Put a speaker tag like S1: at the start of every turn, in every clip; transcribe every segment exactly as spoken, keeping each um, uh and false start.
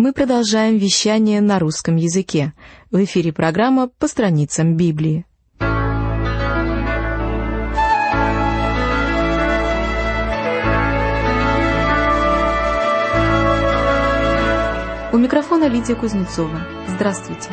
S1: Мы продолжаем вещание на русском языке. В эфире программа «По страницам Библии». У микрофона Лидия Кузнецова. Здравствуйте.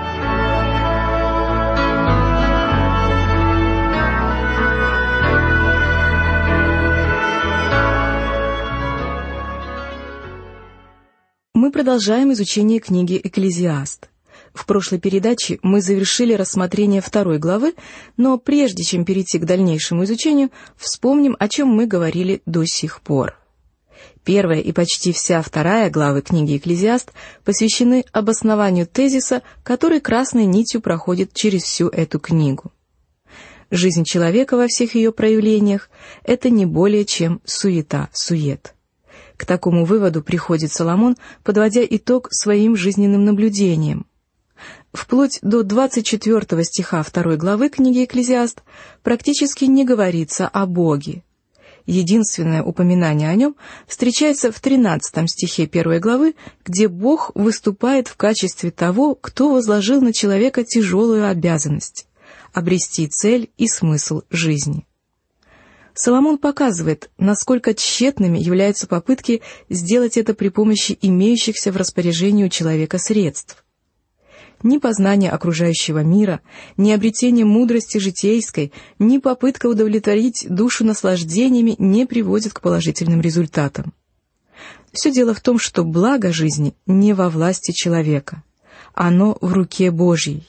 S1: Мы продолжаем изучение книги «Экклезиаст». В прошлой передаче мы завершили рассмотрение второй главы, но прежде чем перейти к дальнейшему изучению, вспомним, о чем мы говорили до сих пор. Первая и почти вся вторая главы книги «Экклезиаст» посвящены обоснованию тезиса, который красной нитью проходит через всю эту книгу. Жизнь человека во всех ее проявлениях — это не более чем суета-сует. К такому выводу приходит Соломон, подводя итог своим жизненным наблюдениям. Вплоть до двадцать четвёртого стиха второй главы книги «Экклезиаст» практически не говорится о Боге. Единственное упоминание о нем встречается в тринадцатом стихе первой главы, где Бог выступает в качестве того, кто возложил на человека тяжелую обязанность — обрести цель и смысл жизни. Соломон показывает, насколько тщетными являются попытки сделать это при помощи имеющихся в распоряжении у человека средств. Ни познание окружающего мира, ни обретение мудрости житейской, ни попытка удовлетворить душу наслаждениями не приводят к положительным результатам. Все дело в том, что благо жизни не во власти человека, оно в руке Божьей.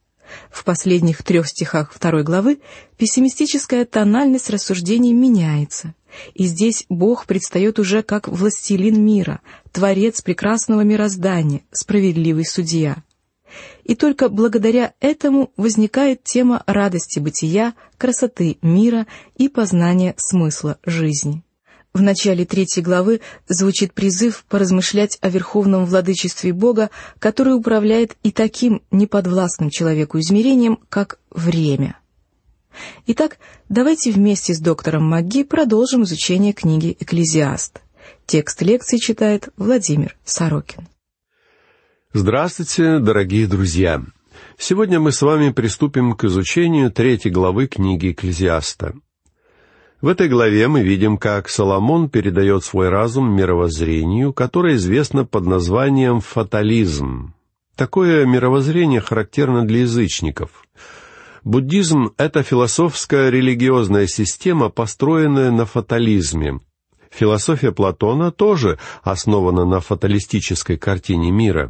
S1: В последних трех стихах второй главы пессимистическая тональность рассуждений меняется, и здесь Бог предстает уже как властелин мира, творец прекрасного мироздания, справедливый судья. И только благодаря этому возникает тема радости бытия, красоты мира и познания смысла жизни. В начале третьей главы звучит призыв поразмышлять о верховном владычестве Бога, который управляет и таким неподвластным человеку измерением, как время. Итак, давайте вместе с доктором МакГи продолжим изучение книги «Экклезиаст». Текст лекции читает Владимир Сорокин.
S2: Здравствуйте, дорогие друзья! Сегодня мы с вами приступим к изучению третьей главы книги «Экклезиаста». В этой главе мы видим, как Соломон передает свой разум мировоззрению, которое известно под названием фатализм. Такое мировоззрение характерно для язычников. Буддизм — это философская религиозная система, построенная на фатализме. Философия Платона тоже основана на фаталистической картине мира.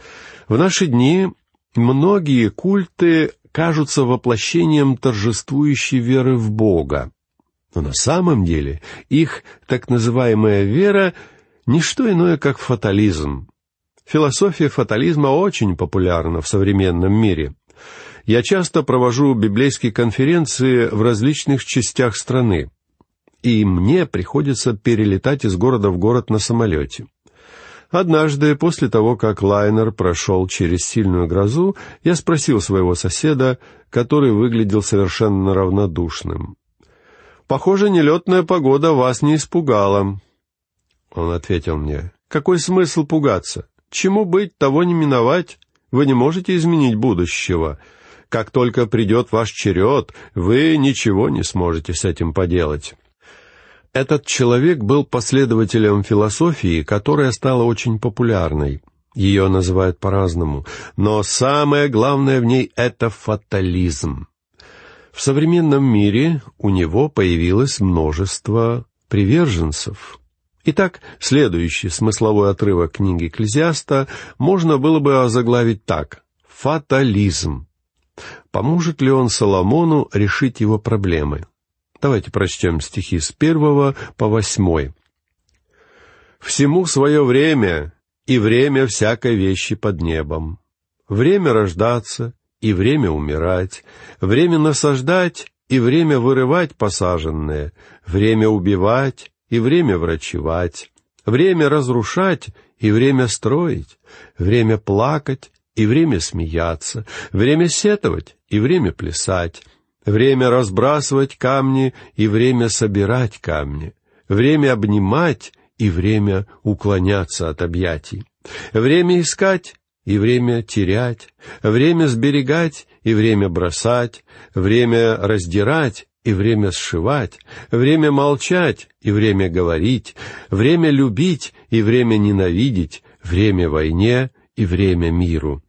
S2: В наши дни многие культы кажутся воплощением торжествующей веры в Бога. Но на самом деле их так называемая вера — не что иное, как фатализм. Философия фатализма очень популярна в современном мире. Я часто провожу библейские конференции в различных частях страны, и мне приходится перелетать из города в город на самолете. Однажды, после того, как лайнер прошел через сильную грозу, я спросил своего соседа, который выглядел совершенно равнодушным: «Похоже, нелетная погода вас не испугала». Он ответил мне: «Какой смысл пугаться? Чему быть, того не миновать. Вы не можете изменить будущего. Как только придет ваш черед, вы ничего не сможете с этим поделать». Этот человек был последователем философии, которая стала очень популярной. Ее называют по-разному, но самое главное в ней — это фатализм. В современном мире у него появилось множество приверженцев. Итак, следующий смысловой отрывок книги «Экклезиаста» можно было бы озаглавить так: «Фатализм». Поможет ли он Соломону решить его проблемы? Давайте прочтем стихи с первого по восьмой. «Всему свое время, и время всякой вещи под небом. Время рождаться, и время умирать, время насаждать, и время вырывать посаженное, время убивать, и время врачевать, время разрушать, и время строить, время плакать, и время смеяться, время сетовать, и время плясать, время разбрасывать камни, и время собирать камни, время обнимать, и время уклоняться от объятий». Время искать и время терять, время сберегать и время бросать, время раздирать и время сшивать, время молчать и время говорить, время любить и время ненавидеть, время войне и время миру.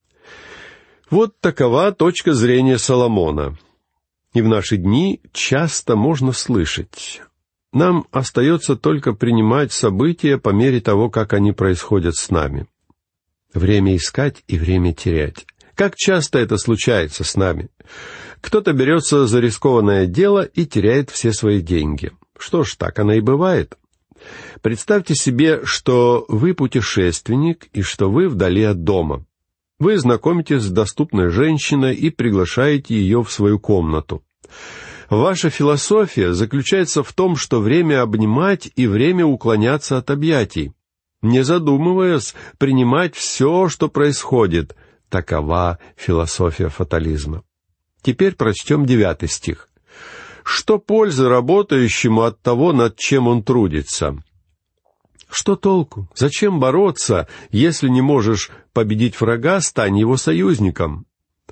S2: Вот такова точка зрения Соломона. И в наши дни часто можно слышать: нам остается только принимать события по мере того, как они происходят с нами. Время искать и время терять. Как часто это случается с нами? Кто-то берется за рискованное дело и теряет все свои деньги. Что ж, так оно и бывает. Представьте себе, что вы путешественник и что вы вдали от дома. Вы знакомитесь с доступной женщиной и приглашаете ее в свою комнату. Ваша философия заключается в том, что время обнимать и время уклоняться от объятий. Не задумываясь, принимать все, что происходит. Такова философия фатализма. Теперь прочтем девятый стих. «Что пользы работающему от того, над чем он трудится?» Что толку? Зачем бороться, если не можешь победить врага, стань его союзником?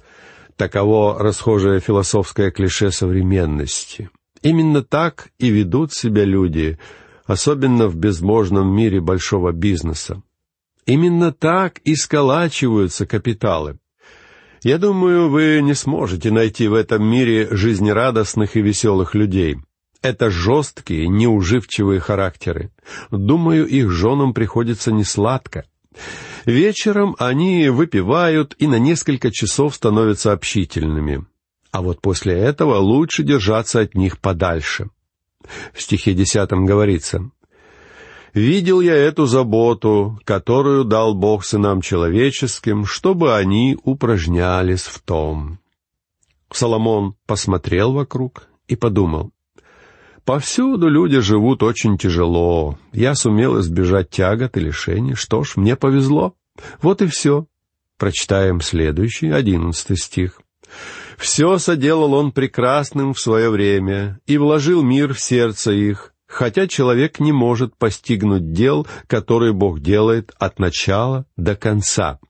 S2: Таково расхожее философское клише современности. Именно так и ведут себя люди, особенно в безбожном мире большого бизнеса. Именно так и сколачиваются капиталы. Я думаю, вы не сможете найти в этом мире жизнерадостных и веселых людей. Это жесткие, неуживчивые характеры. Думаю, их женам приходится несладко. Вечером они выпивают и на несколько часов становятся общительными. А вот после этого лучше держаться от них подальше. В стихе десятом говорится: «Видел я эту заботу, которую дал Бог сынам человеческим, чтобы они упражнялись в том». Соломон посмотрел вокруг и подумал: «Повсюду люди живут очень тяжело. Я сумел избежать тягот и лишений. Что ж, мне повезло. Вот и все». Прочитаем следующий, одиннадцатый стих. «Все соделал он прекрасным в свое время и вложил мир в сердце их, хотя человек не может постигнуть дел, которые Бог делает от начала до конца».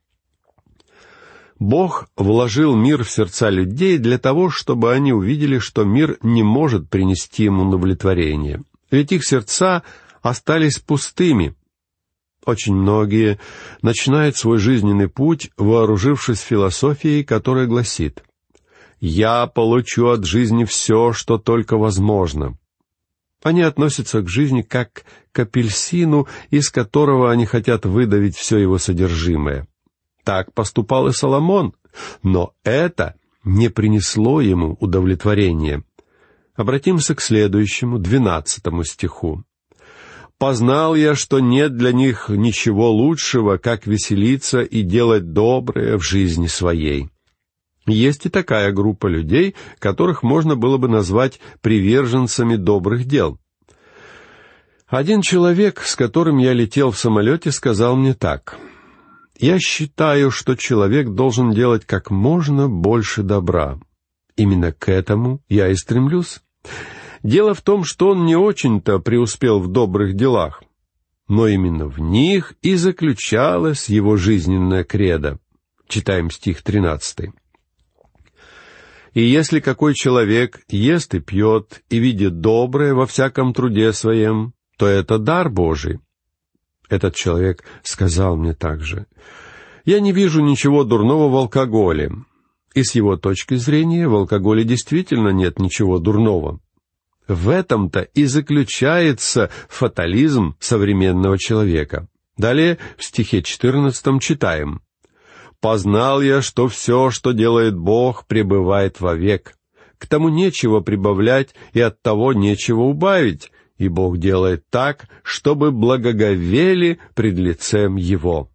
S2: Бог вложил мир в сердца людей для того, чтобы они увидели, что мир не может принести им удовлетворение. Ведь их сердца остались пустыми. Очень многие начинают свой жизненный путь, вооружившись философией, которая гласит: «Я получу от жизни все, что только возможно». Они относятся к жизни как к апельсину, из которого они хотят выдавить все его содержимое. Так поступал и Соломон, но это не принесло ему удовлетворения. Обратимся к следующему, двенадцатому стиху. «Познал я, что нет для них ничего лучшего, как веселиться и делать доброе в жизни своей». Есть и такая группа людей, которых можно было бы назвать приверженцами добрых дел. Один человек, с которым я летел в самолете, сказал мне так: «Я считаю, что человек должен делать как можно больше добра. Именно к этому я и стремлюсь. Дело в том, что он не очень-то преуспел в добрых делах, но именно в них и заключалась его жизненная кредо». Читаем стих тринадцатый. «И если какой человек ест и пьет, и видит доброе во всяком труде своем, то это дар Божий». Этот человек сказал мне также: «Я не вижу ничего дурного в алкоголе». И с его точки зрения в алкоголе действительно нет ничего дурного. В этом-то и заключается фатализм современного человека. Далее в стихе четырнадцатом читаем: «Познал я, что все, что делает Бог, пребывает вовек. К тому нечего прибавлять, и от того нечего убавить, и Бог делает так, чтобы благоговели пред лицем Его».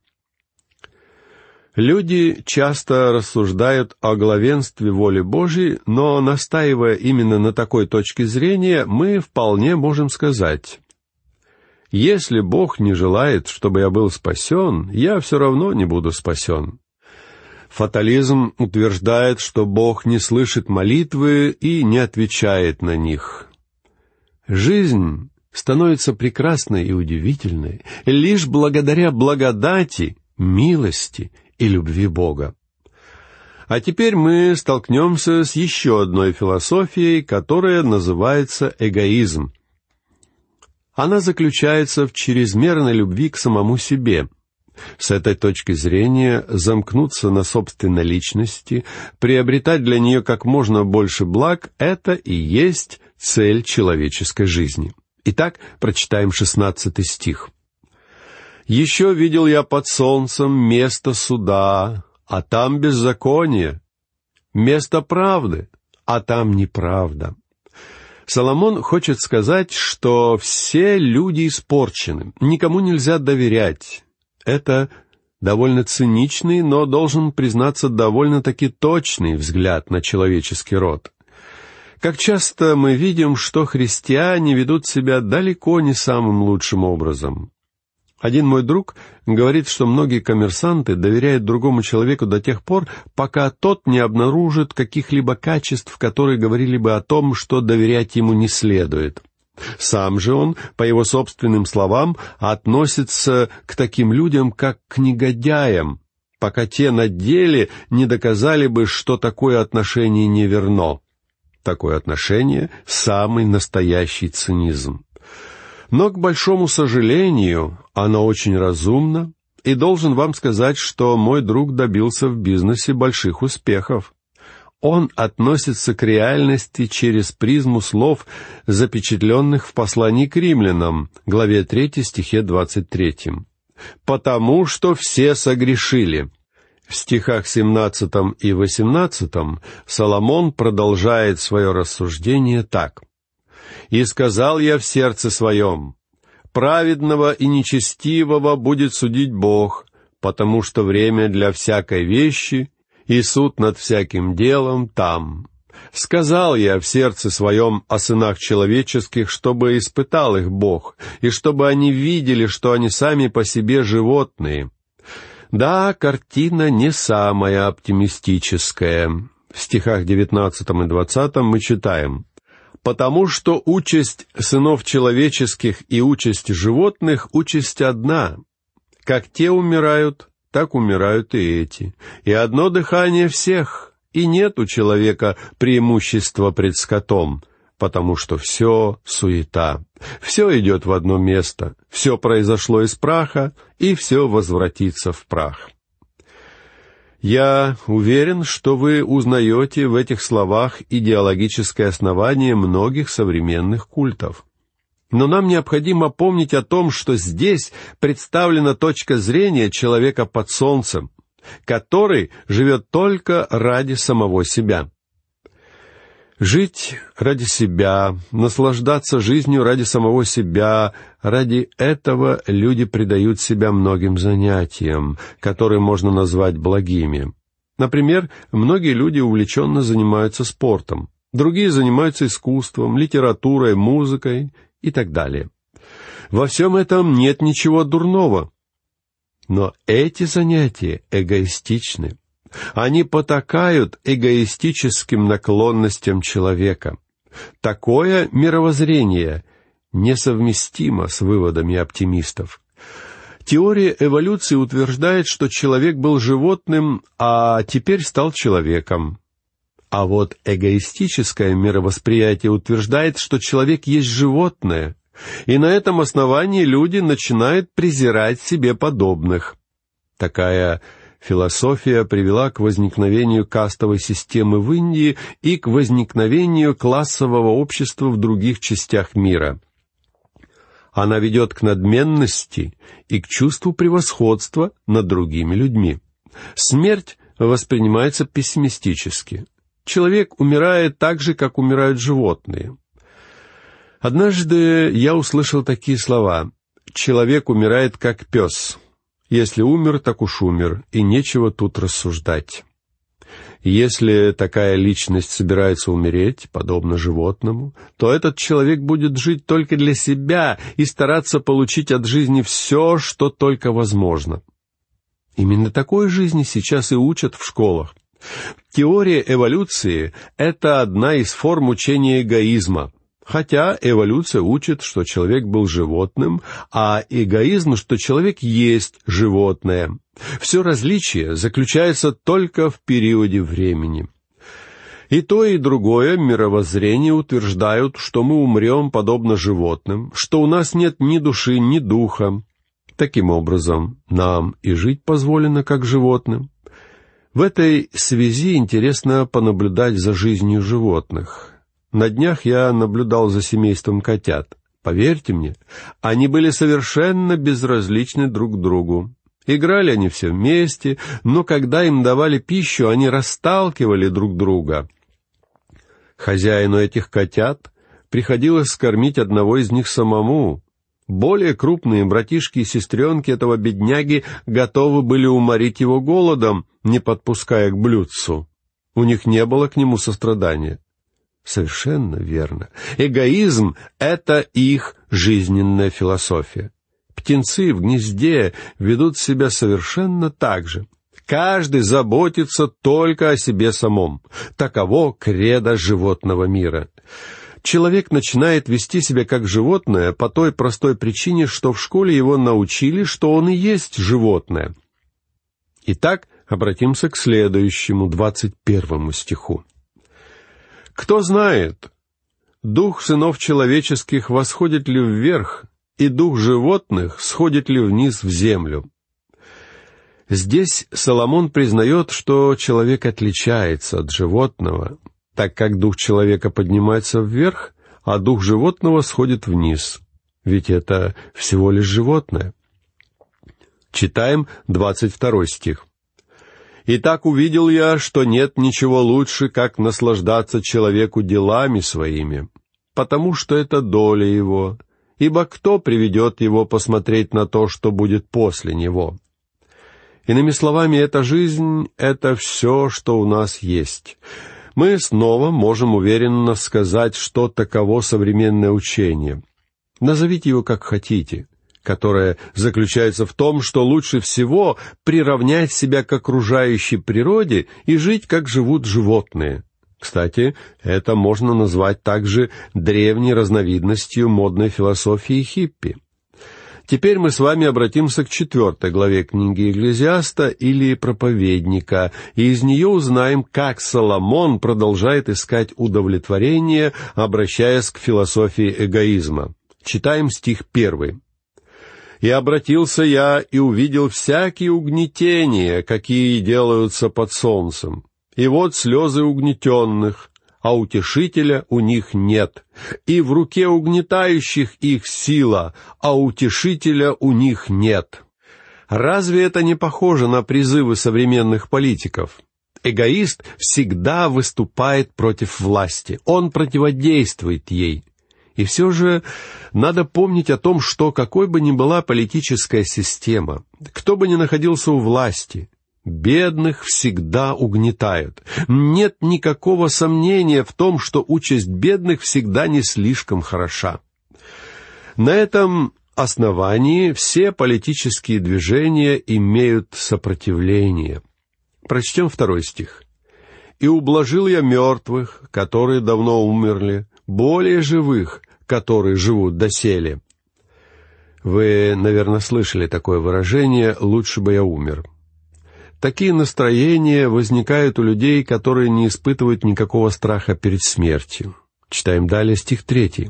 S2: Люди часто рассуждают о главенстве воли Божьей, но, настаивая именно на такой точке зрения, мы вполне можем сказать: если Бог не желает, чтобы я был спасен, я все равно не буду спасен. Фатализм утверждает, что Бог не слышит молитвы и не отвечает на них. Жизнь становится прекрасной и удивительной лишь благодаря благодати, милости и любви Бога. А теперь мы столкнемся с еще одной философией, которая называется эгоизм. Она заключается в чрезмерной любви к самому себе. С этой точки зрения замкнуться на собственной личности, приобретать для нее как можно больше благ — это и есть цель человеческой жизни. Итак, прочитаем шестнадцатый стих. «Еще видел я под солнцем место суда, а там беззаконие, место правды, а там неправда». Соломон хочет сказать, что все люди испорчены, никому нельзя доверять. Это довольно циничный, но, должен признаться, довольно-таки точный взгляд на человеческий род. Как часто мы видим, что христиане ведут себя далеко не самым лучшим образом. Один мой друг говорит, что многие коммерсанты доверяют другому человеку до тех пор, пока тот не обнаружит каких-либо качеств, которые говорили бы о том, что доверять ему не следует. Сам же он, по его собственным словам, относится к таким людям, как к негодяям, пока те на деле не доказали бы, что такое отношение неверно. Такое отношение — самый настоящий цинизм. Но, к большому сожалению, оно очень разумно, и должен вам сказать, что мой друг добился в бизнесе больших успехов. Он относится к реальности через призму слов, запечатленных в послании к римлянам, главе третьей, стихе двадцать третьем. «Потому что все согрешили». В стихах семнадцатом и восемнадцатом Соломон продолжает свое рассуждение так. «И сказал я в сердце своем, праведного и нечестивого будет судить Бог, потому что время для всякой вещи, и суд над всяким делом там. Сказал я в сердце своем о сынах человеческих, чтобы испытал их Бог, и чтобы они видели, что они сами по себе животные». Да, картина не самая оптимистическая. В стихах девятнадцатом и двадцатом мы читаем: «Потому что участь сынов человеческих и участь животных — участь одна. Как те умирают, так умирают и эти. И одно дыхание всех, и нет у человека преимущества пред скотом, потому что все суета, все идет в одно место, все произошло из праха, и все возвратится в прах». Я уверен, что вы узнаете в этих словах идеологическое основание многих современных культов. Но нам необходимо помнить о том, что здесь представлена точка зрения человека под солнцем, который живет только ради самого себя. Жить ради себя, наслаждаться жизнью ради самого себя, ради этого люди предают себя многим занятиям, которые можно назвать благими. Например, многие люди увлеченно занимаются спортом, другие занимаются искусством, литературой, музыкой и так далее. Во всем этом нет ничего дурного. Но эти занятия эгоистичны. Они потакают эгоистическим наклонностям человека. Такое мировоззрение несовместимо с выводами оптимистов. Теория эволюции утверждает, что человек был животным, а теперь стал человеком. А вот эгоистическое мировосприятие утверждает, что человек есть животное, и на этом основании люди начинают презирать себе подобных. Такая философия привела к возникновению кастовой системы в Индии и к возникновению классового общества в других частях мира. Она ведет к надменности и к чувству превосходства над другими людьми. Смерть воспринимается пессимистически. Человек умирает так же, как умирают животные. Однажды я услышал такие слова: «Человек умирает, как пес. Если умер, так уж умер, и нечего тут рассуждать». Если такая личность собирается умереть, подобно животному, то этот человек будет жить только для себя и стараться получить от жизни все, что только возможно. Именно такой жизни сейчас и учат в школах. Теория эволюции — это одна из форм учения эгоизма. Хотя эволюция учит, что человек был животным, а эгоизм, что человек есть животное. Все различие заключается только в периоде времени. И то, и другое мировоззрение утверждают, что мы умрем подобно животным, что у нас нет ни души, ни духа. Таким образом, нам и жить позволено как животным. В этой связи интересно понаблюдать за жизнью животных. На днях я наблюдал за семейством котят. Поверьте мне, они были совершенно безразличны друг к другу. Играли они все вместе, но когда им давали пищу, они расталкивали друг друга. Хозяину этих котят приходилось скормить одного из них самому. Более крупные братишки и сестренки этого бедняги готовы были уморить его голодом, не подпуская к блюдцу. У них не было к нему сострадания. Совершенно верно. Эгоизм — это их жизненная философия. Птенцы в гнезде ведут себя совершенно так же. Каждый заботится только о себе самом. Таково кредо животного мира. Человек начинает вести себя как животное по той простой причине, что в школе его научили, что он и есть животное. Итак, обратимся к следующему, двадцать первому стиху. «Кто знает, дух сынов человеческих восходит ли вверх, и дух животных сходит ли вниз в землю?» Здесь Соломон признает, что человек отличается от животного, так как дух человека поднимается вверх, а дух животного сходит вниз. Ведь это всего лишь животное. Читаем двадцать второй стих. «Итак увидел я, что нет ничего лучше, как наслаждаться человеку делами своими, потому что это доля его, ибо кто приведет его посмотреть на то, что будет после него?» Иными словами, эта жизнь — это все, что у нас есть. Мы снова можем уверенно сказать, что таково современное учение. Назовите его как хотите, которое заключается в том, что лучше всего приравнять себя к окружающей природе и жить, как живут животные. Кстати, это можно назвать также древней разновидностью модной философии хиппи. Теперь мы с вами обратимся к четвертой главе книги Экклезиаста или Проповедника, и из нее узнаем, как Соломон продолжает искать удовлетворение, обращаясь к философии эгоизма. Читаем стих первый. «И обратился я, и увидел всякие угнетения, какие делаются под солнцем. И вот слезы угнетенных, а утешителя у них нет. И в руке угнетающих их сила, а утешителя у них нет». Разве это не похоже на призывы современных политиков? Эгоист всегда выступает против власти, он противодействует ей. И все же надо помнить о том, что какой бы ни была политическая система, кто бы ни находился у власти, бедных всегда угнетают. Нет никакого сомнения в том, что участь бедных всегда не слишком хороша. На этом основании все политические движения имеют сопротивление. Прочтем второй стих. «И ублажил я мертвых, которые давно умерли, более живых, которые живут доселе». Вы, наверное, слышали такое выражение «лучше бы я умер». Такие настроения возникают у людей, которые не испытывают никакого страха перед смертью. Читаем далее стих третий.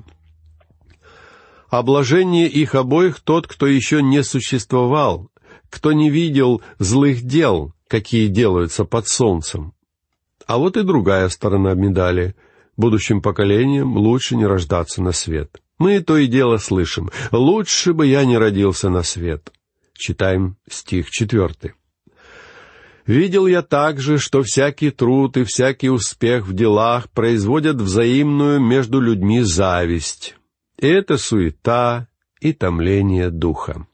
S2: «О блажении их обоих тот, кто еще не существовал, кто не видел злых дел, какие делаются под солнцем». А вот и другая сторона медали. Будущим поколениям лучше не рождаться на свет. Мы то и дело слышим: «Лучше бы я не родился на свет». Читаем стих четвертый. «Видел я также, что всякий труд и всякий успех в делах производят взаимную между людьми зависть. И это суета и томление духа».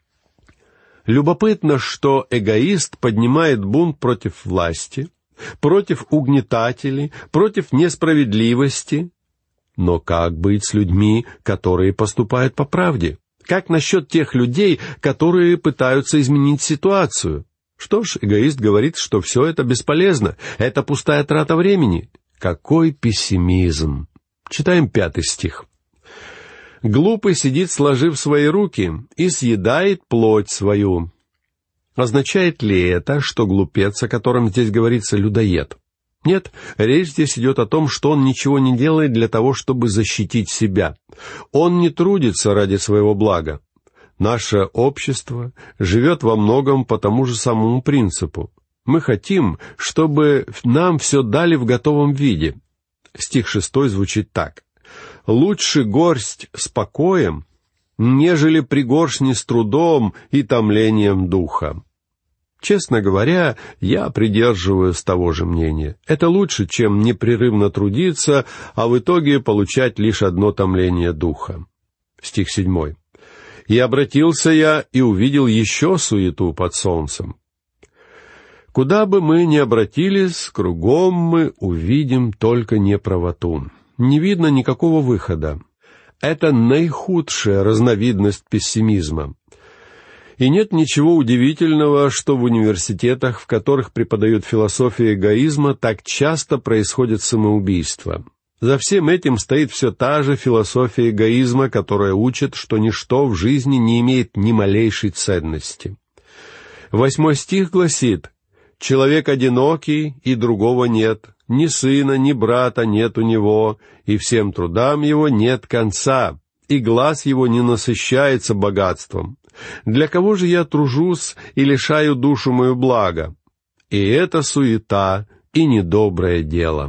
S2: Любопытно, что эгоист поднимает бунт против власти, против угнетателей, против несправедливости. Но как быть с людьми, которые поступают по правде? Как насчет тех людей, которые пытаются изменить ситуацию? Что ж, эгоист говорит, что все это бесполезно, это пустая трата времени. Какой пессимизм! Читаем пятый стих. «Глупый сидит, сложив свои руки, и съедает плоть свою». Означает ли это, что глупец, о котором здесь говорится, людоед? Нет, речь здесь идет о том, что он ничего не делает для того, чтобы защитить себя. Он не трудится ради своего блага. Наше общество живет во многом по тому же самому принципу. Мы хотим, чтобы нам все дали в готовом виде. Стих шестой звучит так. «Лучше горсть с покоем, нежели пригоршни с трудом и томлением духа». Честно говоря, я придерживаюсь того же мнения. Это лучше, чем непрерывно трудиться, а в итоге получать лишь одно томление духа. Стих седьмой. «И обратился я, и увидел еще суету под солнцем». Куда бы мы ни обратились, кругом мы увидим только неправоту. Не видно никакого выхода. Это наихудшая разновидность пессимизма. И нет ничего удивительного, что в университетах, в которых преподают философию эгоизма, так часто происходит самоубийство. За всем этим стоит все та же философия эгоизма, которая учит, что ничто в жизни не имеет ни малейшей ценности. Восьмой стих гласит: «Человек одинокий, и другого нет, ни сына, ни брата нет у него, и всем трудам его нет конца, и глаз его не насыщается богатством. Для кого же я тружусь и лишаю душу мою блага? И это суета, и недоброе дело».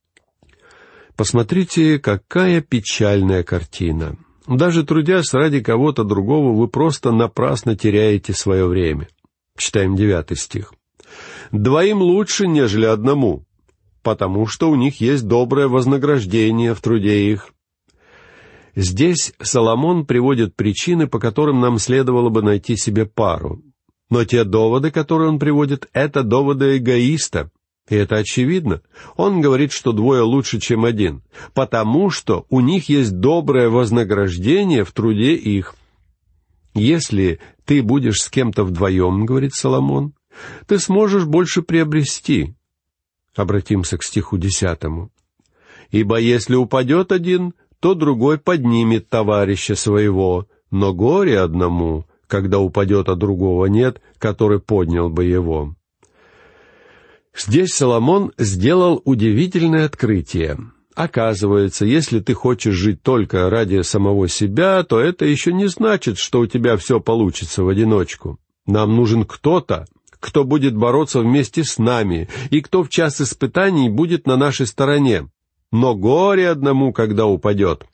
S2: Посмотрите, какая печальная картина. Даже трудясь ради кого-то другого, вы просто напрасно теряете свое время. Читаем девятый стих. «Двоим лучше, нежели одному, потому что у них есть доброе вознаграждение в труде их». Здесь Соломон приводит причины, по которым нам следовало бы найти себе пару. Но те доводы, которые он приводит, это доводы эгоиста. И это очевидно. Он говорит, что двое лучше, чем один, потому что у них есть доброе вознаграждение в труде их. Если ты будешь с кем-то вдвоем, говорит Соломон, ты сможешь больше приобрести. Обратимся к стиху десятому. «Ибо если упадет один, то другой поднимет товарища своего, но горе одному, когда упадет, а другого нет, который поднял бы его». Здесь Соломон сделал удивительное открытие. Оказывается, если ты хочешь жить только ради самого себя, то это еще не значит, что у тебя все получится в одиночку. Нам нужен кто-то, кто будет бороться вместе с нами, и кто в час испытаний будет на нашей стороне. Но горе одному, когда упадет.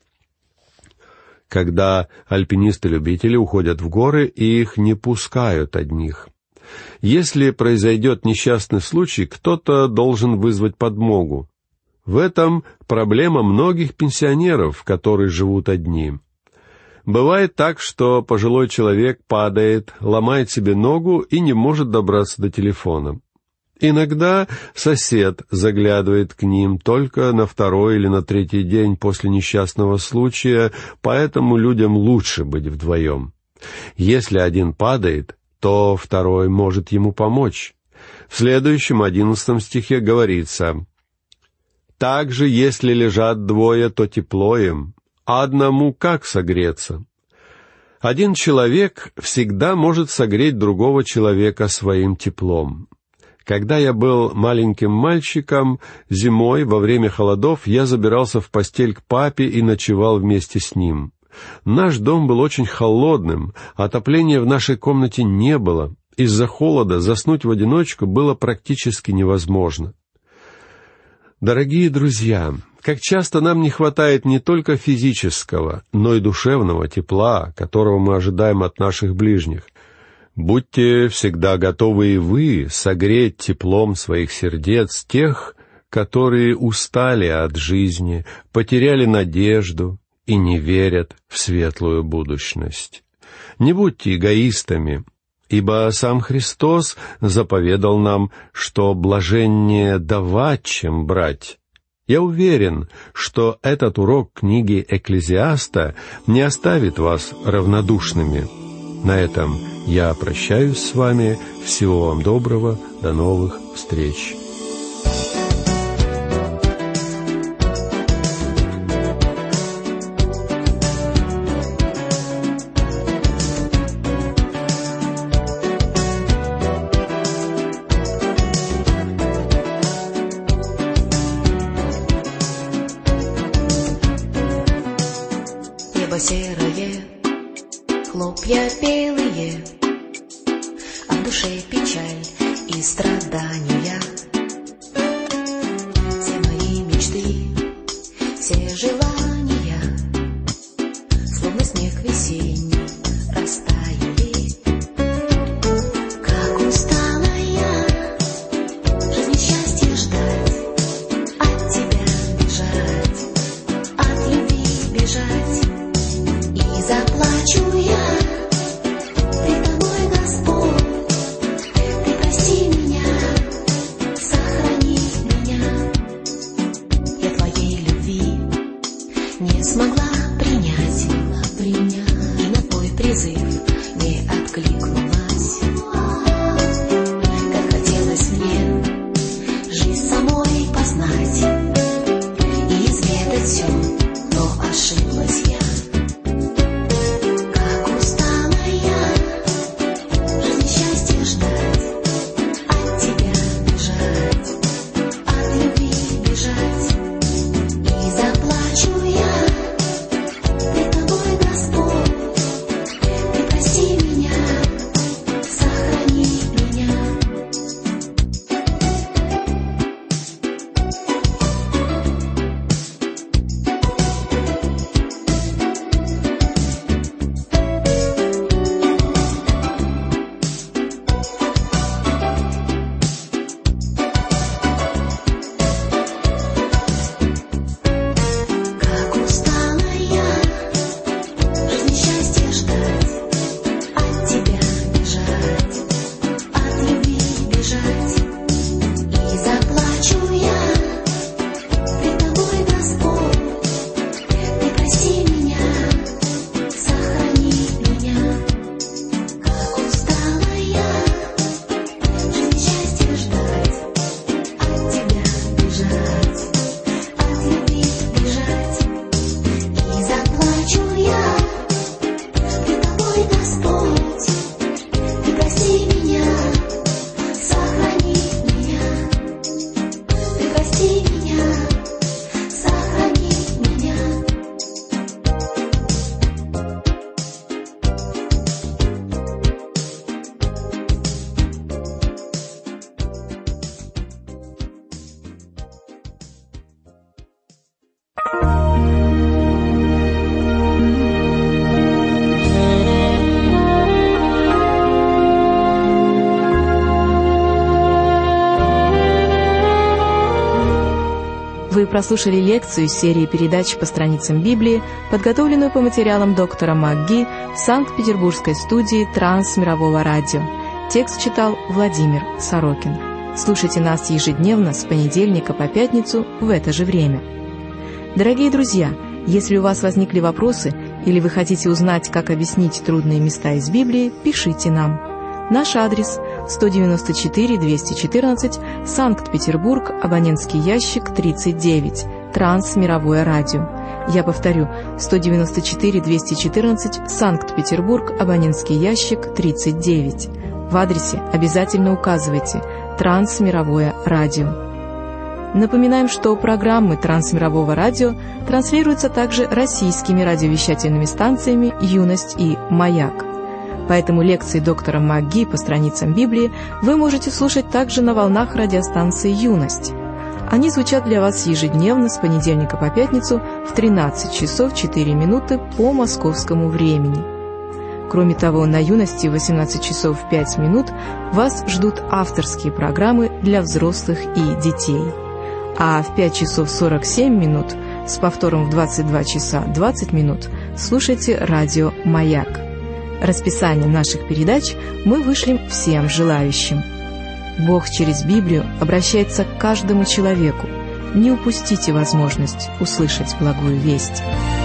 S2: Когда альпинисты-любители уходят в горы, их не пускают одних. Если произойдет несчастный случай, кто-то должен вызвать подмогу. В этом проблема многих пенсионеров, которые живут одни. Бывает так, что пожилой человек падает, ломает себе ногу и не может добраться до телефона. Иногда сосед заглядывает к ним только на второй или на третий день после несчастного случая, поэтому людям лучше быть вдвоем. Если один падает, то второй может ему помочь. В следующем одиннадцатом стихе говорится: «Также, если лежат двое, то тепло им, а одному как согреться?» Один человек всегда может согреть другого человека своим теплом. Когда я был маленьким мальчиком, зимой, во время холодов, я забирался в постель к папе и ночевал вместе с ним. Наш дом был очень холодным, отопления в нашей комнате не было. Из-за холода заснуть в одиночку было практически невозможно. Дорогие друзья, как часто нам не хватает не только физического, но и душевного тепла, которого мы ожидаем от наших ближних. Будьте всегда готовы и вы согреть теплом своих сердец тех, которые устали от жизни, потеряли надежду и не верят в светлую будущность. Не будьте эгоистами, ибо сам Христос заповедал нам, что блаженнее давать, чем брать. Я уверен, что этот урок книги Экклезиаста не оставит вас равнодушными. На этом я прощаюсь с вами. Всего вам доброго. До новых встреч.
S3: печаль и страдания. Все мои мечты, все желания, словно снег весенний, растаяли. Как устала я жизни счастья ждать, от тебя бежать, от любви бежать. И заплачу я пред тобой, Господь, ты прости меня, сохрани меня. Я твоей любви не смогла принять, и на твой призыв не откликнулась. Как хотелось мне жизнь самой познать и изведать все, но ошиблась я. Как устала я жизни счастья ждать, от тебя бежать, от любви бежать. И заплачу я пред тобой, Господь, ты прости меня, сохрани меня. Как устала я жизни счастья ждать, от тебя бежать, от любви бежать. И заплачу я пред тобой, Господь, ты прости меня, сохрани меня. Как устала я жизни счастья ждать, от тебя бежать, от любви бежать. И заплачу я пред тобой, Господь, ты прости меня, сохрани меня. Ты прости меня, сохрани меня.
S1: Вы прослушали лекцию из серии передач по страницам Библии, подготовленную по материалам доктора МакГи в Санкт-Петербургской студии Трансмирового радио. Текст читал Владимир Сорокин. Слушайте нас ежедневно с понедельника по пятницу в это же время. Дорогие друзья, если у вас возникли вопросы или вы хотите узнать, как объяснить трудные места из Библии, пишите нам. Наш адрес – сто девяносто четыре двести четырнадцать, Санкт-Петербург, абонентский ящик тридцать девять, Трансмировое радио. Я повторю, сто девяносто четыре двести четырнадцать, Санкт-Петербург, абонентский ящик тридцать девять. В адресе обязательно указывайте «Трансмировое радио». Напоминаем, что программы Трансмирового радио транслируются также российскими радиовещательными станциями «Юность» и «Маяк». Поэтому лекции доктора МакГи по страницам Библии вы можете слушать также на волнах радиостанции «Юность». Они звучат для вас ежедневно с понедельника по пятницу в тринадцать часов четыре минуты по московскому времени. Кроме того, на «Юности» в восемнадцать часов пять минут вас ждут авторские программы для взрослых и детей. А в пять часов сорок семь минут с повтором в двадцать два часа двадцать минут слушайте радио «Маяк». Расписание наших передач мы вышлем всем желающим. Бог через Библию обращается к каждому человеку. Не упустите возможность услышать благую весть.